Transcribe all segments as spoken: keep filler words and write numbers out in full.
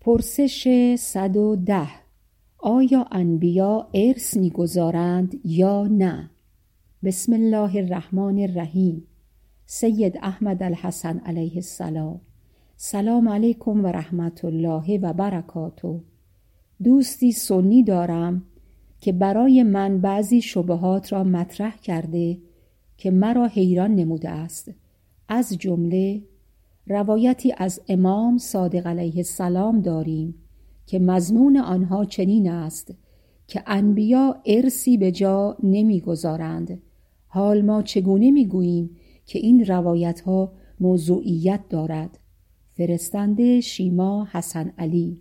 پرسش صد و ده. آیا انبیا ارث می‌گذارند یا نه؟ بسم الله الرحمن الرحیم. سید احمد الحسن علیه السلام. سلام علیکم و رحمت الله و برکاته. دوستی سنی دارم که برای من بعضی شبهات را مطرح کرده که مرا حیران نموده است. از جمله روایتی از امام صادق علیه السلام داریم که مضمون آنها چنین است که انبیا ارثی به جا نمی‌گذارند. حال ما چگونه می‌گوییم که این روایت‌ها موضوعیت دارد؟ فرستنده شیما حسن علی.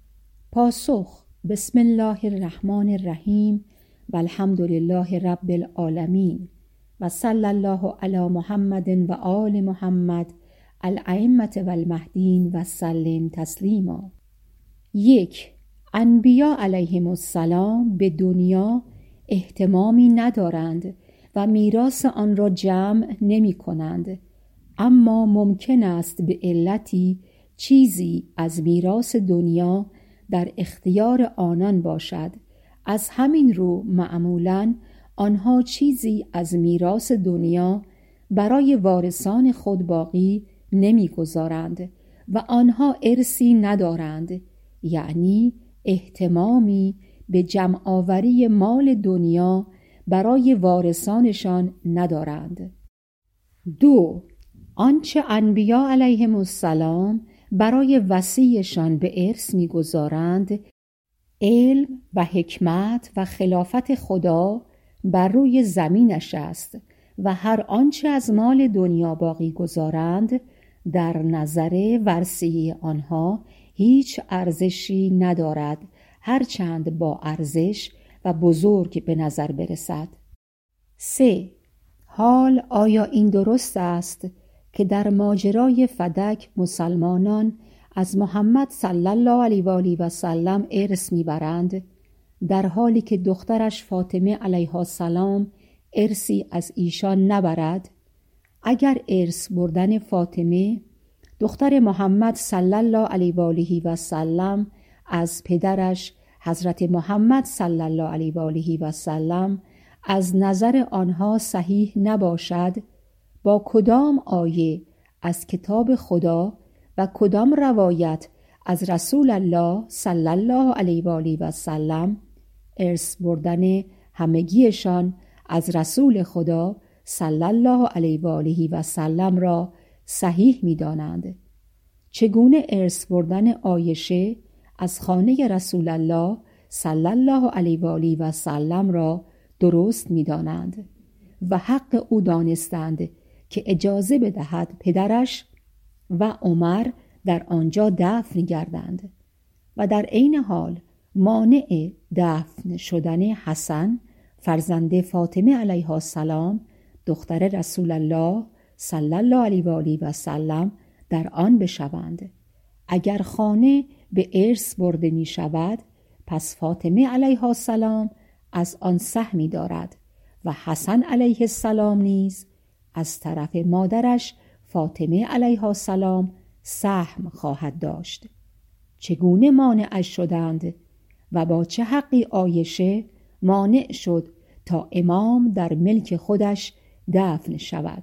پاسخ: بسم الله الرحمن الرحیم و الحمد لله رب العالمین و صلی الله علی محمد و آل محمد الائمة و المهدین و سلم تسلیما. یک. انبیا علیهم السلام به دنیا اهتمامی ندارند و میراث آن را جمع نمی کنند، اما ممکن است به علتی چیزی از میراث دنیا در اختیار آنان باشد. از همین رو معمولاً آنها چیزی از میراث دنیا برای وارثان خود باقی نمی‌گذارند و آنها ارثی ندارند، یعنی اهتمامی به جمع آوری مال دنیا برای وارثانشان ندارند. دو. آنچه انبیا علیهم السلام برای وصیشان به ارث می‌گذارند، علم و حکمت و خلافت خدا بر روی زمینش است و هر آنچه از مال دنیا باقی گذارند در نظر ورثه آنها هیچ ارزشی ندارد، هرچند با ارزش و بزرگ به نظر برسد. سه. حال آیا این درست است که در ماجرای فدک مسلمانان از محمد صلی الله علیه و آله و سلم ارث میبرند، در حالی که دخترش فاطمه علیها السلام ارثی از ایشان نبرد؟ اگر ارث بردن فاطمه دختر محمد صلی الله علیه و آله و سلم از پدرش حضرت محمد صلی الله علیه و آله و سلم از نظر آنها صحیح نباشد، با کدام آیه از کتاب خدا و کدام روایت از رسول الله صلی الله علیه و آله و سلم ارث بردن همگیشان از رسول خدا صلی الله علیه و آله و سلم را صحیح می دانند؟ چگونه ارث بردن عایشه از خانه رسول الله صلی الله علیه و آله و سلم را درست می دانند و حق او دانستند که اجازه بدهد پدرش و عمر در آنجا دفن گردند و در عین حال مانع دفن شدن حسن فرزند فاطمه علیها السلام دختر رسول الله صلی الله علیه و آله و سلم در آن بشوند. اگر خانه به ارث برده می شود، پس فاطمه علیها السلام از آن سهمی دارد و حسن علیه السلام نیز از طرف مادرش فاطمه علیها السلام سهم خواهد داشت. چگونه مانع شدند و با چه حقی عایشه مانع شد تا امام در ملک خودش دفن شود؟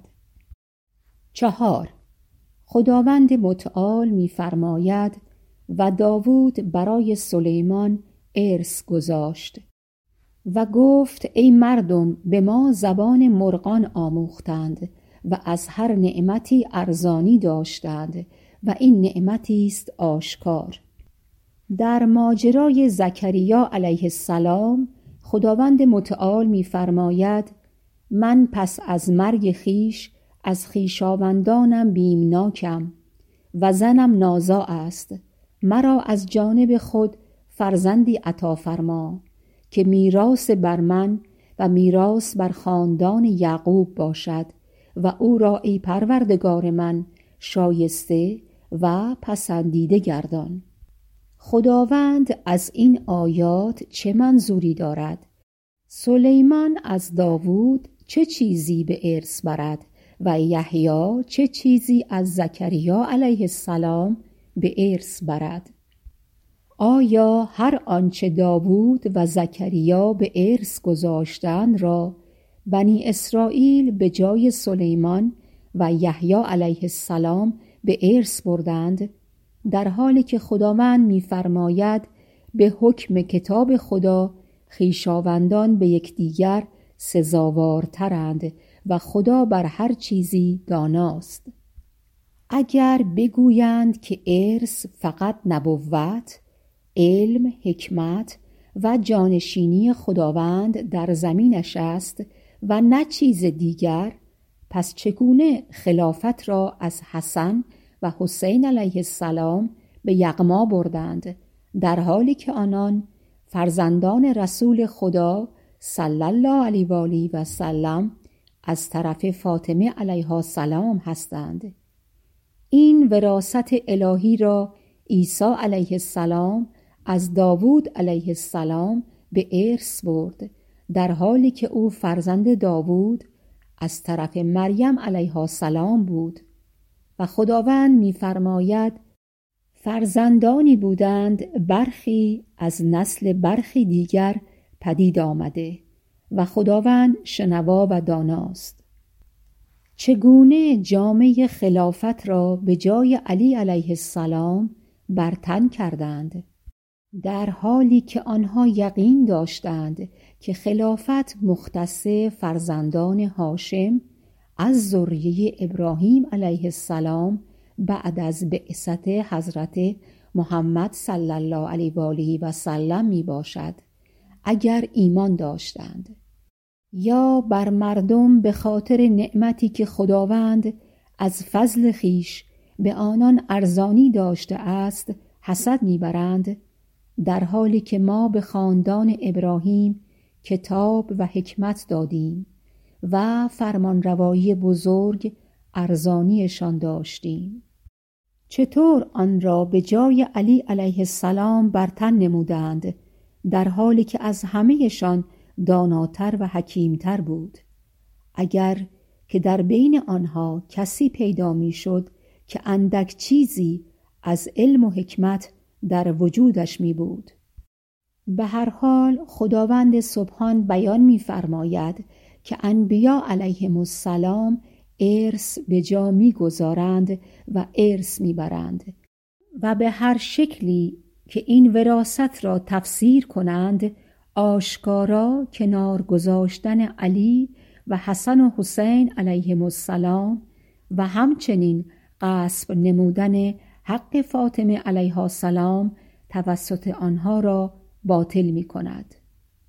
چهار. خداوند متعال می‌فرماید و داوود برای سلیمان ارث گذاشت و گفت ای مردم به ما زبان مرغان آموختند و از هر نعمتی ارزانی داشتند و این نعمتی است آشکار. در ماجرای زکریا علیه السلام خداوند متعال می‌فرماید من پس از مرگ خیش از خویشاوندانم بیمناکم و زنم نازا است، مرا از جانب خود فرزندی عطا فرما که میراث بر من و میراث بر خاندان یعقوب باشد و او را ای پروردگار من شایسته و پسندیده گردان. خداوند از این آیات چه منظوری دارد؟ سلیمان از داوود چه چیزی به ارث برد و یحیی چه چیزی از زکریا علیه السلام به ارث برد؟ آیا هر آنچه داوود و زکریا به ارث گذاشتند را بنی اسرائیل به جای سلیمان و یحیی علیه السلام به ارث بردند، در حالی که خداوند می‌فرماید به حکم کتاب خدا خویشاوندان به یکدیگر سزاوارترند و خدا بر هر چیزی داناست. اگر بگویند که ارث فقط نبوت، علم، حکمت و جانشینی خداوند در زمینش است و نه چیز دیگر، پس چگونه خلافت را از حسن و حسین علیه السلام به یغما بردند، در حالی که آنان فرزندان رسول خدا صلی الله علیه و آله و سلم از طرف فاطمه علیها السلام هستند؟ این وراثت الهی را عیسی علیه السلام از داوود علیه السلام به ارث برد، در حالی که او فرزند داوود از طرف مریم علیها السلام بود و خداوند می‌فرماید فرزندانی بودند برخی از نسل برخی دیگر پدید آمده و خداوند شنوا و داناست. چگونه جامه خلافت را به جای علی علیه السلام بر تن کردند، در حالی که آنها یقین داشتند که خلافت مختص فرزندان هاشم از ذریه ابراهیم علیه السلام بعد از بعثت حضرت محمد صلی الله علیه و آله و سلم می باشد، اگر ایمان داشتند، یا بر مردم به خاطر نعمتی که خداوند از فضل خیش به آنان ارزانی داشته است حسد میبرند، در حالی که ما به خاندان ابراهیم کتاب و حکمت دادیم و فرمانروایی بزرگ ارزانیشان داشتیم. چطور آن را به جای علی علیه السلام بر تن نمودند، در حالی که از همهشان داناتر و حکیمتر بود؟ اگر که در بین آنها کسی پیدا می شد که اندک چیزی از علم و حکمت در وجودش می بود. به هر حال خداوند سبحان بیان می فرماید که انبیا علیهم السلام ارث به جا می گذارند و ارث می برند و به هر شکلی که این وراثت را تفسیر کنند، آشکارا کنار گذاشتن علی و حسن و حسین علیهم السلام و همچنین غصب نمودن حق فاطمه علیها السلام توسط آنها را باطل می کند.